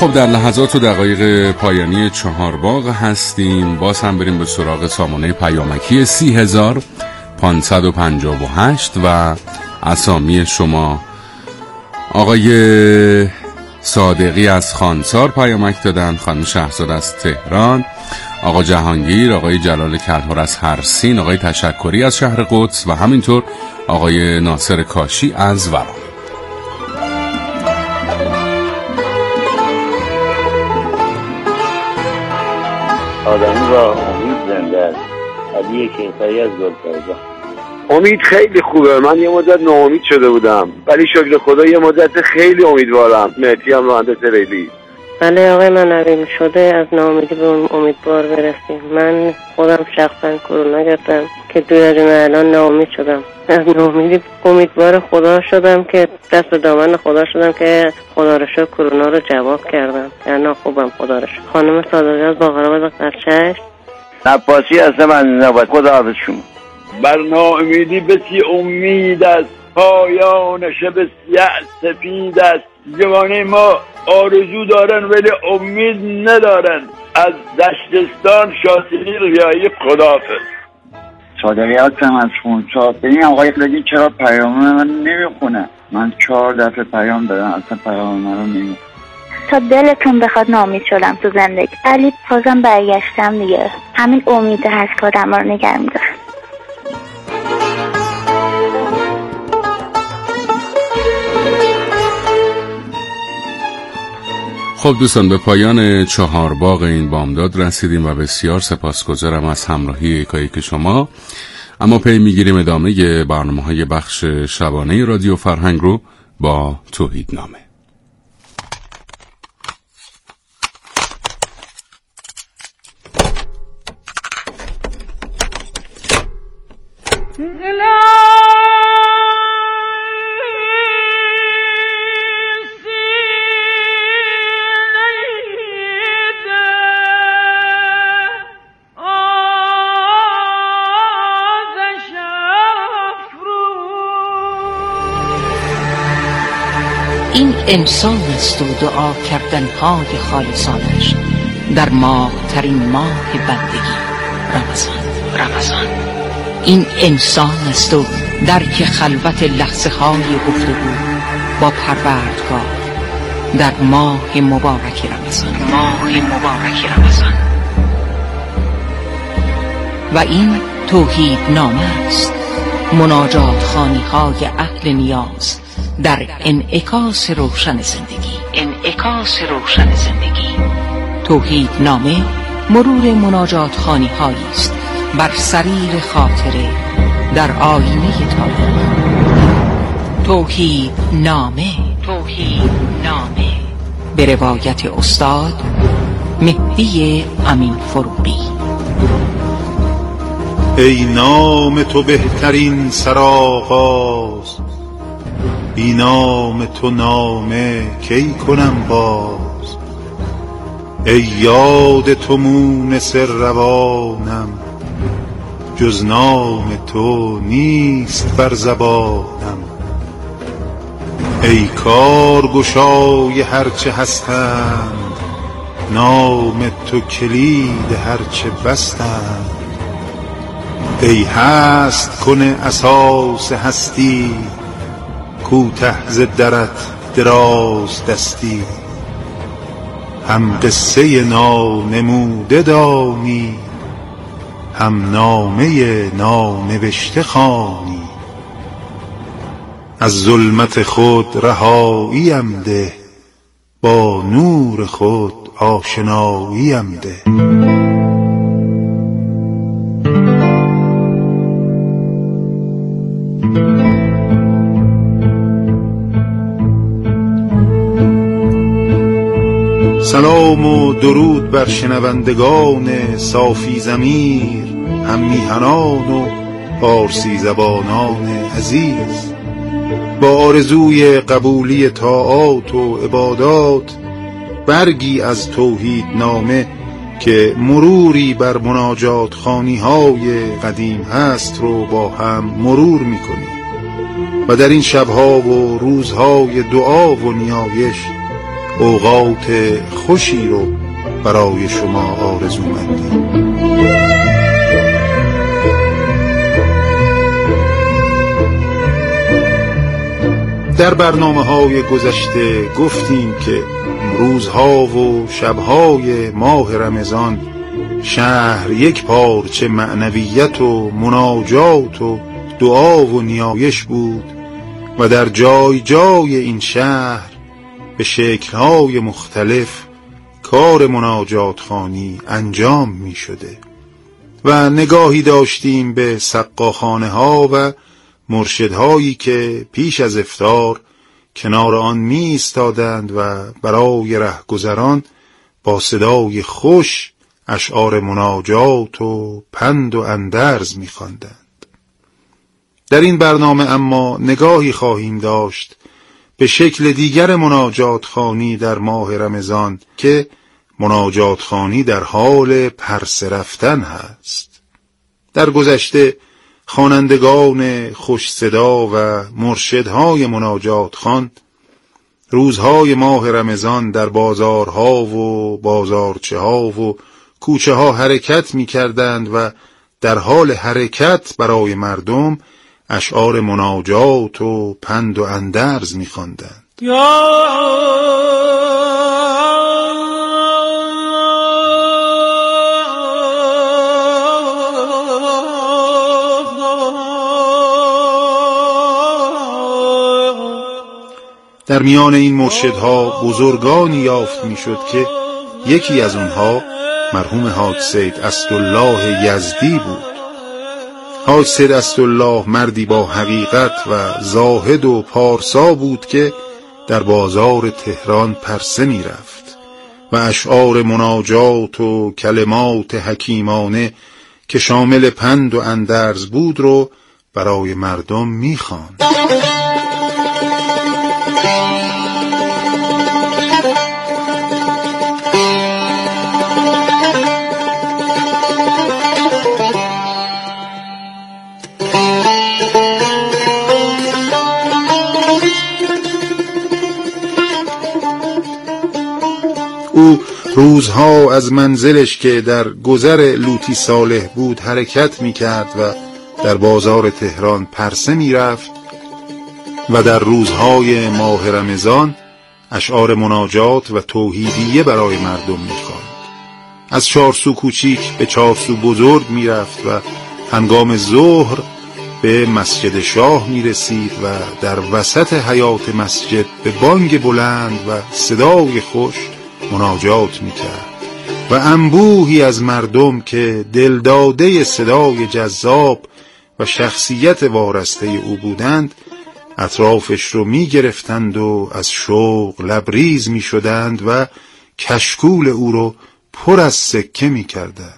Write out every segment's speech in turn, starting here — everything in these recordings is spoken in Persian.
خب در لحظات و دقایق پایانی چهارباغ هستیم. باز هم بریم به سراغ سامانه پیامکی 30558 و اسامی شما. آقای صادقی از خانسار پیامک دادن، خانم شهرزاد از تهران، آقا جهانگیر، آقای جلال کلهر از هرسین، آقای تشکری از شهر قدس و همینطور آقای ناصر کاشی از ورام. آدمی با امید زنده است. علی کیفایی از گلپایگاه. امید خیلی خوبه. من یه مدت ناامید شده بودم ولی شکر خدا یه مدت خیلی امیدوارم. مهدی هم مهندس ریلی. بله آقای منوی، شده از ناامیدی به امیدوار برسیم. من خودم شخصا کرونا گرفتم که 2 جمعه الان ناامید شدم. از ناامیدی امیدوار خدا شدم که دست دامن خدا شدم که خدا رو شکر کرونا رو جواب کردم. یعنی خوبم خدا رو شکر. خانم صادقی از باقرآباد قرچشم. نباسی هستم از نبات. خدا حافظ شما. بر ناامیدی بسی امید است، پایان شب یأس سپید است. جوانه ما آرزو دارن ولی امید ندارن. از دشتستان شاسلی ریایی خداحافظ. صادقی هستم از خونسا. ببین آقای خلقی چرا پیام من نمیخونه؟ من 4 دفعه پیام دادم اصلا پیام من رو نمیخونه. تا دلتون بخواد ناامید شدم تو زندگی ولی بازم برگشتم دیگه. همین امیده هست که آدم رو نگه می‌داره. خب دوستان، به پایان چهارباغ این بامداد رسیدیم و بسیار سپاسگزارم از همراهی یکایک شما. اما پی میگیریم ادامه برنامه‌های بخش شبانه رادیو فرهنگ رو با توحیدنامه. این انسان است و دعا کردنهای خالصانش در ماه ترین ماه بندگی رمضان. این انسان است و درک خلوت لحظه های گفتگو با پروردگار در ماه مبارک رمضان. و این توحیدنامه است، مناجات خوانی های اهل نیاز در انعکاس روشن زندگی. توحیدنامه مرور مناجات خوانی هایی است بر سریر خاطره در آینه تاریخ. توحیدنامه به روایت استاد مهدی امین فروغی. ای نام تو بهترین سرآغاز، بی نام تو نامه کی کنم باز. ای یاد تو مونس روانم، جز نام تو نیست بر زبانم. ای کارگشای هرچه هستند، نام تو کلید هرچه بستند. ای هست کنه اساس هستی، کوته ز درت دراز دستی. هم قصه نانموده دانی، هم نامه نانوشته خوانی. از ظلمت خود رهاییم ده، با نور خود آشناییم ده. سلام و درود بر شنوندگان صافی ضمیر، هم میهنان و پارسی زبانان عزیز. با آرزوی قبولی طاعات و عبادات، برگی از توحیدنامه که مروری بر مناجات خوانی های قدیم هست رو با هم مرور میکنیم و در این شبها و روزهای دعا و نیایش اوقات خوشی رو برای شما آرزومندیم. در برنامه‌های گذشته گفتیم که روزها و شبهای ماه رمضان شهر یک پارچه معنویت و مناجات و دعا و نیایش بود و در جای جای این شهر به شکل‌های مختلف کار مناجات خوانی انجام می شده و نگاهی داشتیم به سقاخانه ها و مرشدهایی که پیش از افطار کنار آن می ایستادند و برای رهگذران با صدای خوش اشعار مناجات و پند و اندرز می خواندند. در این برنامه اما نگاهی خواهیم داشت به شکل دیگر مناجات خوانی در ماه رمضان که مناجات خوانی در حال پرسه رفتن هست. در گذشته خوانندگان خوش صدا و مرشدهای مناجات خوان روزهای ماه رمضان در بازارها و بازارچه ها و کوچه ها حرکت می کردند و در حال حرکت برای مردم اشعار مناجات و پند و اندرز می خواندند. در میان این مرشدها بزرگانی یافت می شد که یکی از اونها مرحوم حاج سید اسدالله یزدی بود. حاج سید اسدالله مردی با حقیقت و زاهد و پارسا بود که در بازار تهران پرسه می رفت و اشعار مناجات و کلمات حکیمانه که شامل پند و اندرز بود رو برای مردم می خواند. او روزها از منزلش که در گذر لوطی صالح بود حرکت می کرد و در بازار تهران پرسه می رفت و در روزهای ماه رمضان اشعار مناجات و توحیدیه برای مردم می خواند. از چارسو کوچیک به چارسو بزرگ می رفت و هنگام ظهر به مسجد شاه می رسید و در وسط حیاط مسجد به بانگ بلند و صدای خوش مناجات میکرد و انبوهی از مردم که دلداده صدای جذاب و شخصیت وارسته او بودند اطرافش رو میگرفتند و از شوق لبریز میشدند و کشکول او رو پر از سکه میکردند.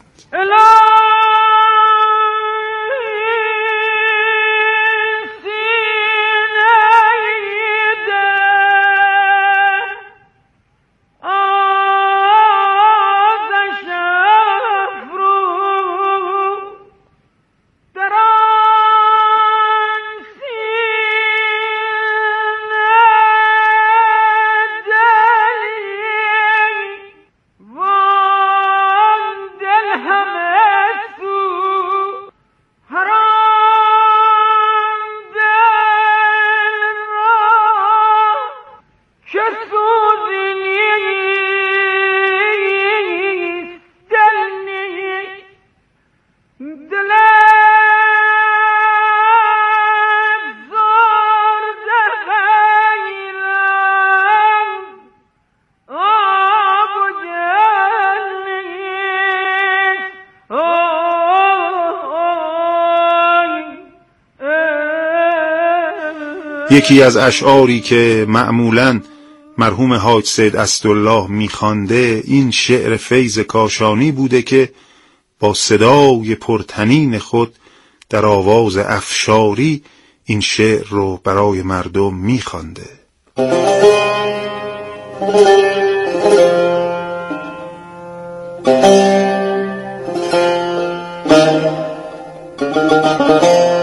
یکی از اشعاری که معمولاً مرحوم حاج سید اسدالله میخوانده این شعر فیض کاشانی بوده که با صدای پرطنین خود در آواز افشاری این شعر رو برای مردم میخوانده.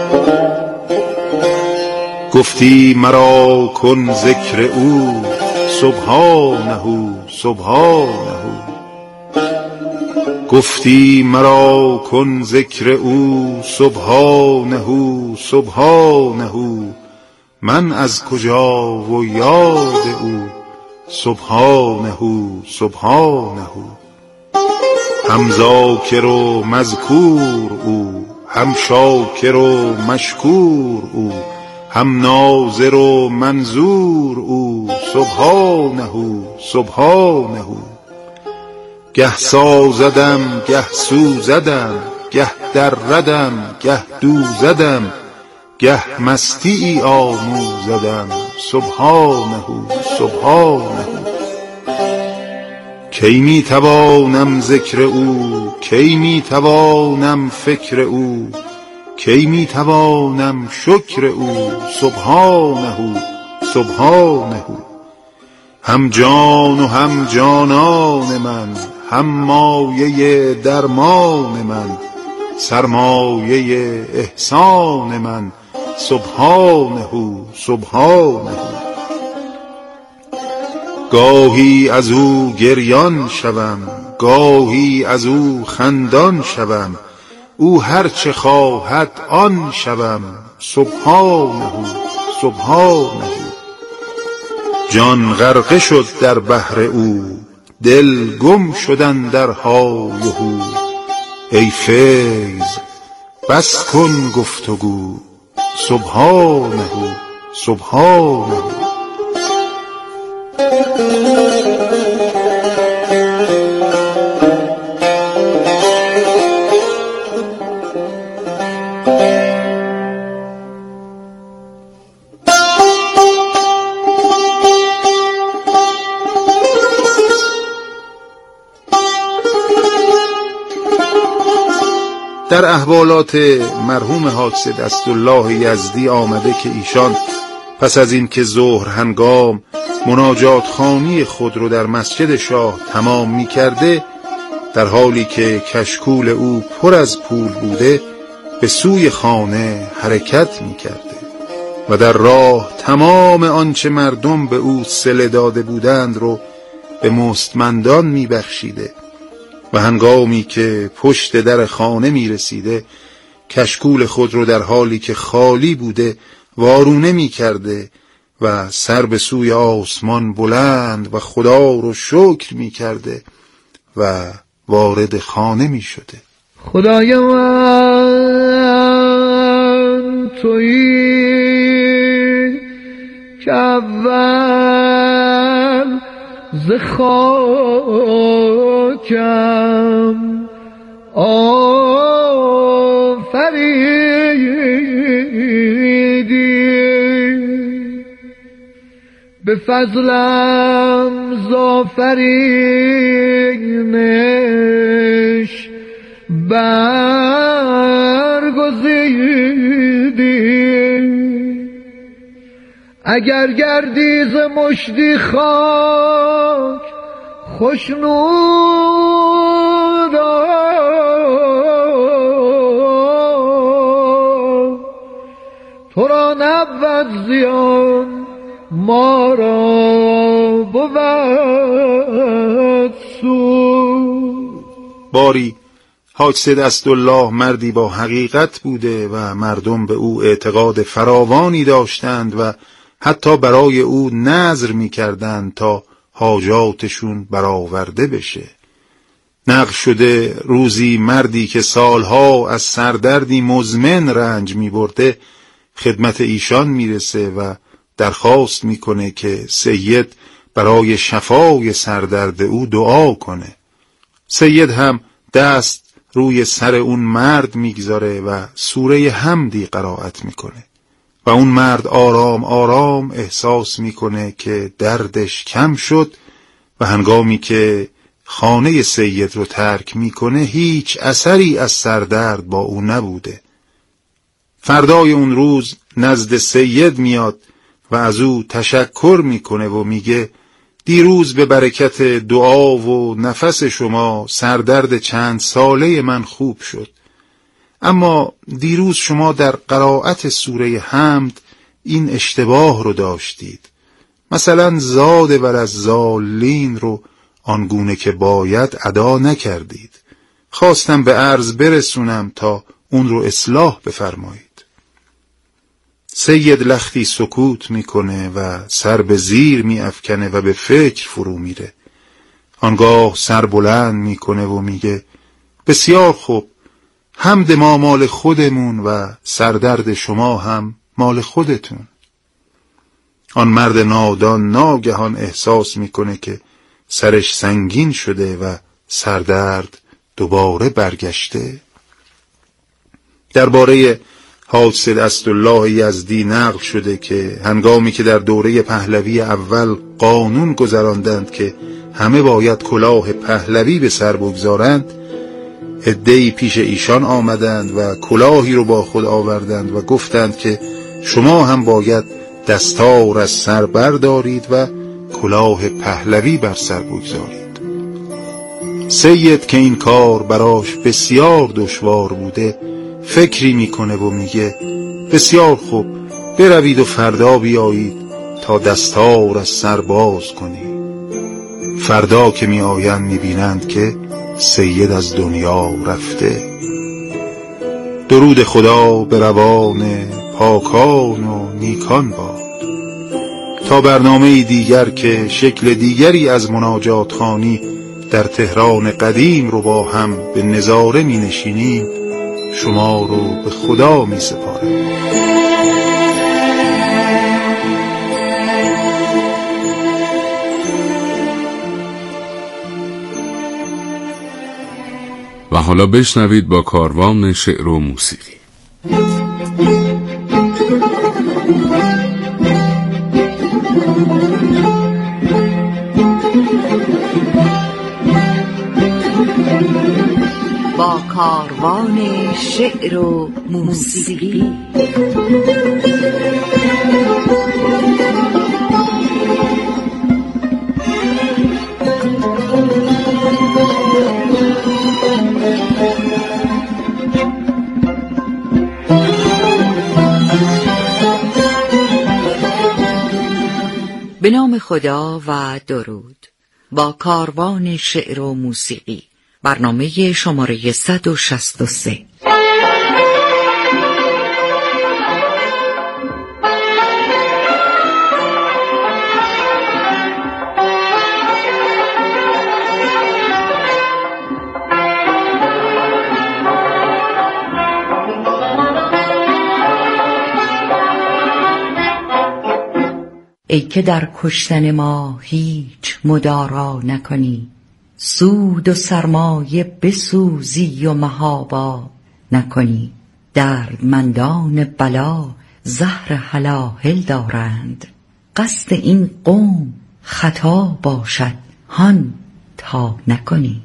گفتی مرا کن ذکر او سبحانه سبحانه. گفتی مرا کن ذکر او سبحانه سبحانه، من از کجا و یاد او سبحانه سبحانه. هم ذاکر و مذکور او، هم شاکر و مشکور او، هم ناظر و منظور او سبحانه سبحانه. گه سازدم گه سوزدم، گه دردم گه دوزدم، گه مستی آموزدم سبحانه سبحانه. کی می توانم ذکر او، کی می توانم فکر او، کی می توانم شکر او سبحانه سبحانه. هم جان و هم جانان من، هم مایه درمان من، سرمایه احسان من سبحانه سبحانه. گاهی از او گریان شوم، گاهی از او خندان شوم، او هر چه خواهد آن شوم سبحانه سبحانه. جان غرقه شد در بحر او، دل گم شدن در های هو. ای فیض بس کن گفتگو سبحانه سبحانه. در احوالات مرحوم حاج دستالله یزدی آمده که ایشان پس از این که ظهر هنگام مناجات خوانی خود رو در مسجد شاه تمام می کرده، در حالی که کشکول او پر از پول بوده به سوی خانه حرکت می کرده و در راه تمام آنچه مردم به او صله داده بودند رو به مستمندان می بخشیده و هنگامی که پشت در خانه می رسیده کشکول خود رو در حالی که خالی بوده وارونه می کرده و سر به سوی آسمان بلند و خدا رو شکر می کرده و وارد خانه می شده. خدای من تویی که اول ز خاکم آفریدی، به فضلم زآفرینش برگزیدی. اگر گردی ز مشتی خاک خشنود تو را نبود زیان، ما را بود سود. باری حاج دستالله مردی با حقیقت بوده و مردم به او اعتقاد فراوانی داشتند و حتی برای او نذر می کردند تا حاجاتشون برآورده بشه. نقل شده روزی مردی که سالها از سردردی مزمن رنج می برده خدمت ایشان می رسه و درخواست می کنه که سید برای شفای سردرد او دعا کنه. سید هم دست روی سر اون مرد میگذاره و سوره حمدی قرائت میکنه و اون مرد آرام آرام احساس میکنه که دردش کم شد و هنگامی که خانه سید رو ترک میکنه هیچ اثری از سردرد با او نبوده. فردای اون روز نزد سید میاد و از او تشکر میکنه و میگه دیروز به برکت دعا و نفس شما سردرد چند ساله من خوب شد، اما دیروز شما در قرائت سوره حمد این اشتباه رو داشتید. مثلا زاد وللضالین رو آنگونه که باید ادا نکردید. خواستم به عرض برسونم تا اون رو اصلاح بفرمایید. سید لختی سکوت میکنه و سر به زیر میافکنه و به فکر فرو میره. آنگاه سر بلند میکنه و میگه بسیار خوب، حمد ما مال خودمون و سردرد شما هم مال خودتون. آن مرد نادان ناگهان احساس میکنه که سرش سنگین شده و سردرد دوباره برگشته. درباره حاج اسدالله یزدی نقل شده که هنگامی که در دوره پهلوی اول قانون گذراندند که همه باید کلاه پهلوی به سر بگذارند، عده‌ای پیش ایشان آمدند و کلاهی رو با خود آوردند و گفتند که شما هم باید دستار از سر بردارید و کلاه پهلوی بر سر بگذارید. سید که این کار براش بسیار دشوار بوده فکری میکنه و میگه بسیار خوب، بروید و فردا بیایید تا دستار از سر باز کنید. فردا که میآیند میبینند که سید از دنیا رفته. درود خدا به روان پاکان و نیکان باد. تا برنامه دیگر که شکل دیگری از مناجات خوانی در تهران قدیم رو با هم به نظاره می نشینیم، شما رو به خدا می سپارم. و حالا بشنوید با کاروان شعر و موسیقی. با کاروان شعر و موسیقی. به نام خدا و درود. با کاروان شعر و موسیقی، برنامه شماره 163. ای که در کشتن ما هیچ مدارا نکنی، سود و سرمایه بسوزی و محابا نکنی. دردمندان بلا زهر هلاهل دارند، قصد این قوم خطا باشد هان تا نکنی.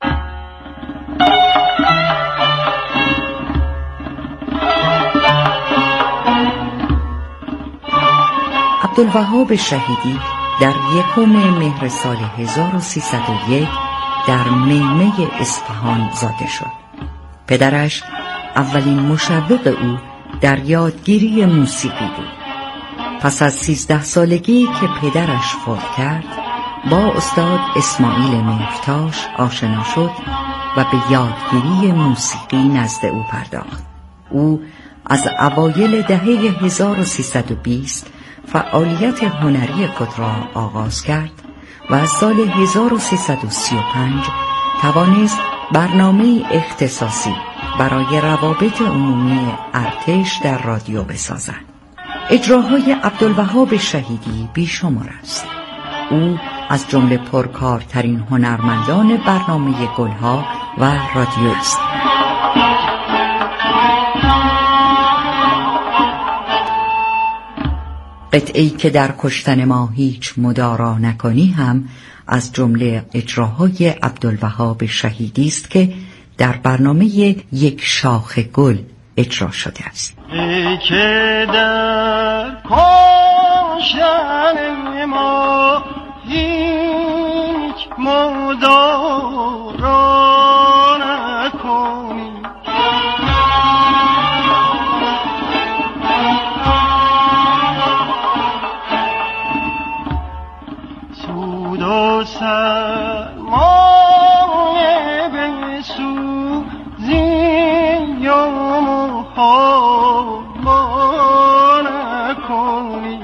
عبدالوهاب شهیدی در 1 مهر سال 1301 در میمه اصفهان زاده شد. پدرش اولین مشوق او در یادگیری موسیقی بود. پس از 13 سالگی که پدرش فوت کرد، با استاد اسماعیل مهرتاش آشنا شد و به یادگیری موسیقی نزد او پرداخت. او از اوایل دهه 1320 فعالیت هنری خود را آغاز کرد و از سال 1335 توانست برنامه اختصاصی برای روابط عمومی ارتش در رادیو بسازد. اجراهای عبدالوهاب شهیدی بیشمار است. او از جمله پرکارترین هنرمندان برنامه گلها و رادیو است. قطعه‌ای که در کشتن ما هیچ مدارا نکنی هم از جمله اجراهای عبدالوهاب شهیدی است که در برنامه یک شاخ گل اجرا شده است. ای که در کشتن ما هیچ مدارا نکنی، سرمایه بسوزی یا محابا نکنی.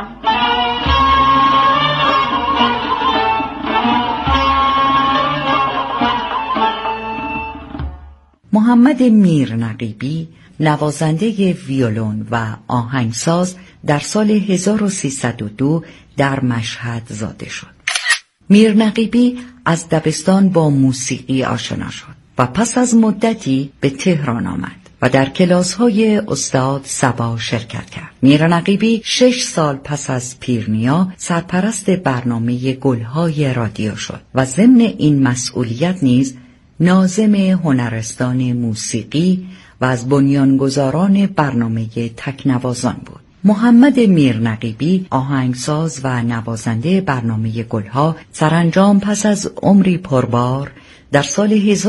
محمد میرنقیبی نوازنده ویولون و آهنگساز در سال 1302 در مشهد زاده شد. میرنقیبی از دبستان با موسیقی آشنا شد و پس از مدتی به تهران آمد و در کلاس‌های استاد صبا شرکت کرد. میرنقیبی 6 سال پس از پیرنیا سرپرست برنامه گل‌های رادیو شد و ضمن این مسئولیت نیز ناظم هنرستان موسیقی و از بنیانگذاران برنامه تکنوازان بود. محمد میرنقیبی آهنگساز و نوازنده برنامه گلها سرانجام پس از عمری پربار در سال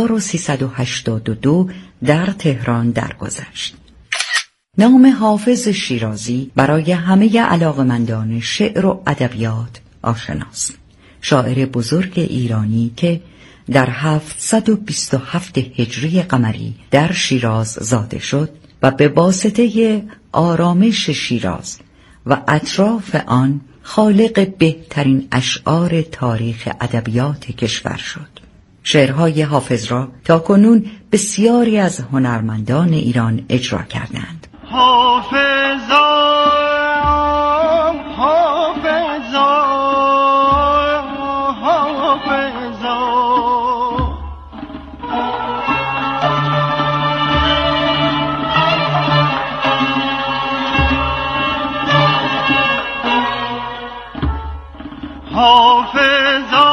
1382 در تهران درگذشت. نام حافظ شیرازی برای همه علاقمندان شعر و ادبیات آشناست. شاعر بزرگ ایرانی که در 727 هجری قمری در شیراز زاده شد و به واسطه آرامش شیراز و اطراف آن خالق بهترین اشعار تاریخ ادبیات کشور شد. شعرهای حافظ را تاکنون بسیاری از هنرمندان ایران اجرا کردند. حافظا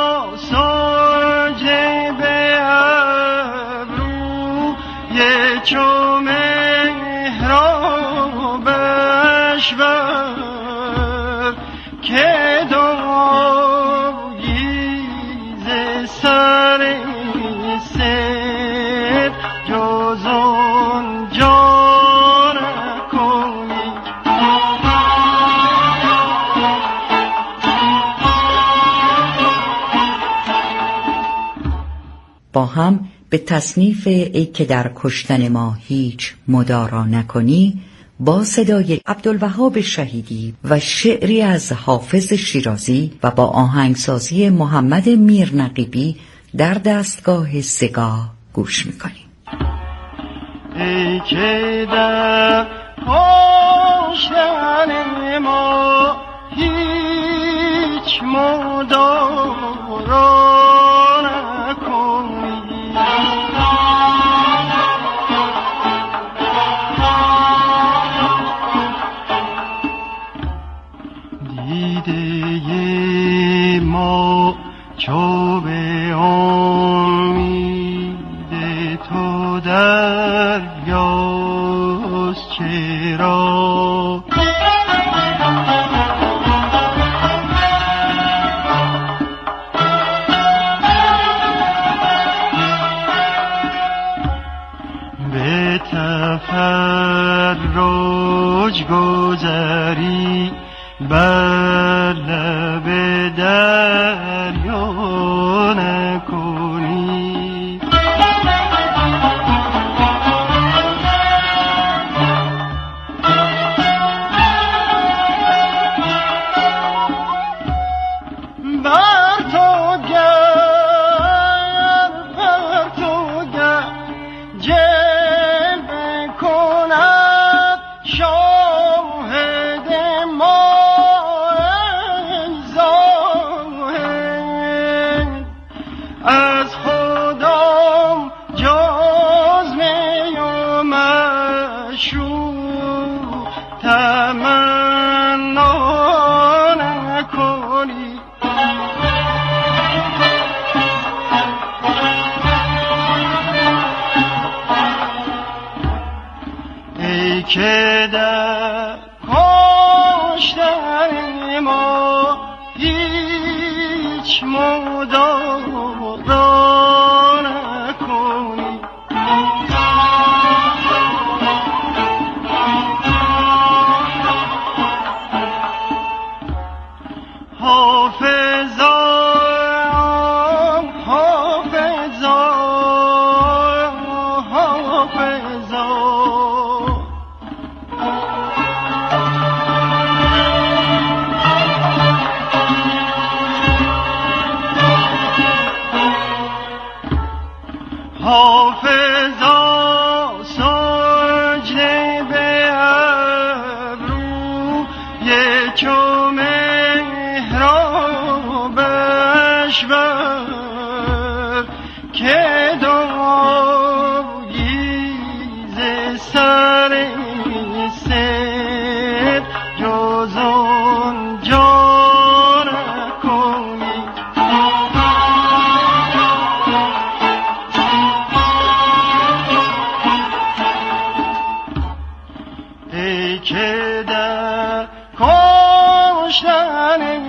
ساجه به ابرو یه چو مهرابش بر که دایی ز سر سر جز اون جا نکنی. با هم به تصنیف ای که در کشتن ما هیچ مدارا نکنی با صدای عبدالوهاب شهیدی و شعری از حافظ شیرازی و با آهنگسازی محمد میرنقیبی در دستگاه سگاه گوش میکنیم. ای که در کشتن ما هیچ مدارا دیده ما چو به امید تو دریاست چرا به تفرج گذری بر لب دریا نکنی. بر تو گر جلوه کند شاهد ما از خودم جز می و مشروع تمنا نکنی. ای که در کشتن ما هیچ مدارا نکنی. حافظا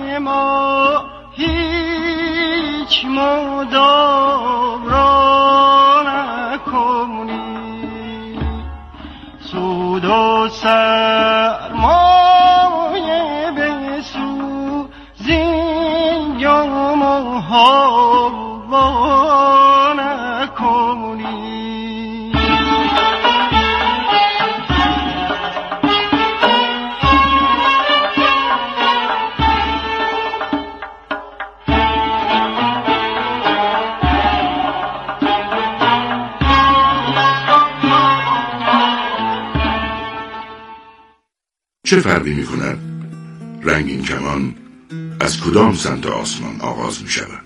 ما هیچ مدام را نکنی، سود و سرمایه بسوزین یا محابا نکنی. چه فرقی می کند رنگین کمان از کدام سمت آسمان آغاز می شود؟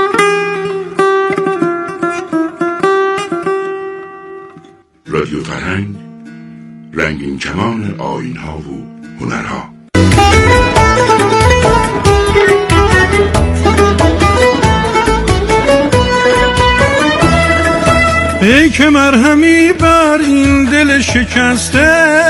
رادیو فرهنگ، رنگین کمان آیین‌ها و هنرها. ای که مرهمی بر این دل شکسته،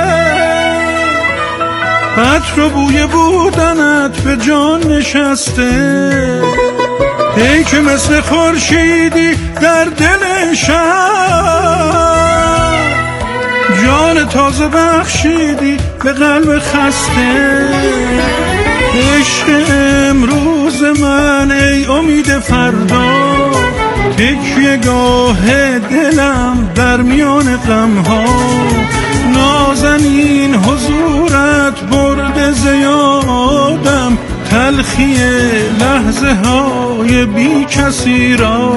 عطر و بوی بودنت به جان نشسته. ای که مثل خورشیدی در دل شب، جان تازه بخشیدی به قلب خسته. عشق امروز من ای امید فردا، تکیه گاه دلم در میان غمها. نازنین حضورت برد زیادم، تلخی لحظه های بی کسی را.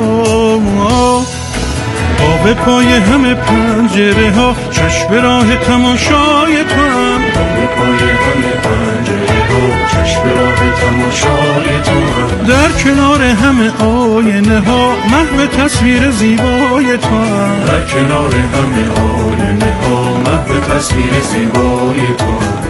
آب پای همه پنجره ها، چشم راه تماشای تو هم. آب پای همه پنجره ها، چشم راه تماشای تو هم. در کنار همه آینه ها، محو تصویر زیبای تو هم. در کنار همه آینه ها، محو تصویر زیبای تو هم.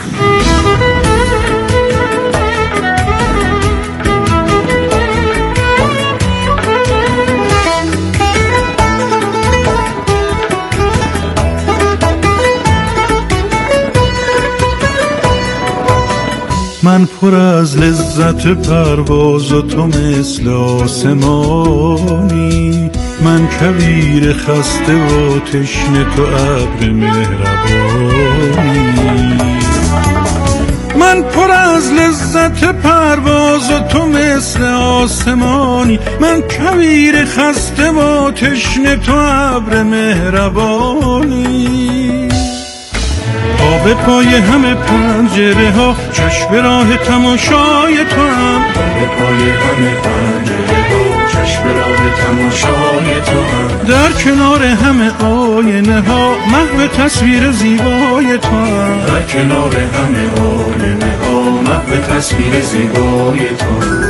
من پر از لذت پرواز و تو مثل آسمانی، من کویر خسته و تشنه تو ابر مهربانی. من پر از لذت پرواز و تو مثل آسمانی، من کویر خسته و تشنه تو ابر مهربانی. آب پای همه پنجره ها، چشم راه تماشای تو هم. آب پای همه پنجره ها، چشم راه تماشای تو هم. در کنار همه آینه ها، محو تصویر زیبای تو هم. در کنار همه آینه ها، محو تصویر زیبای تو هم.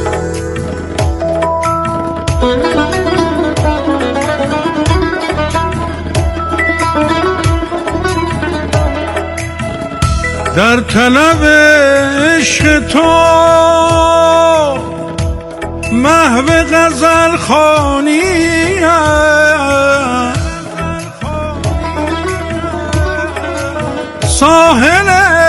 در طلب عشق تو محو غزل خوانیم، ساحل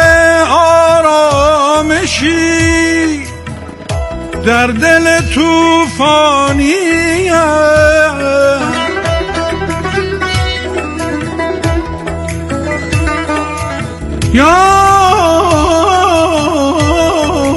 آرامشی در دل طوفانیم. یا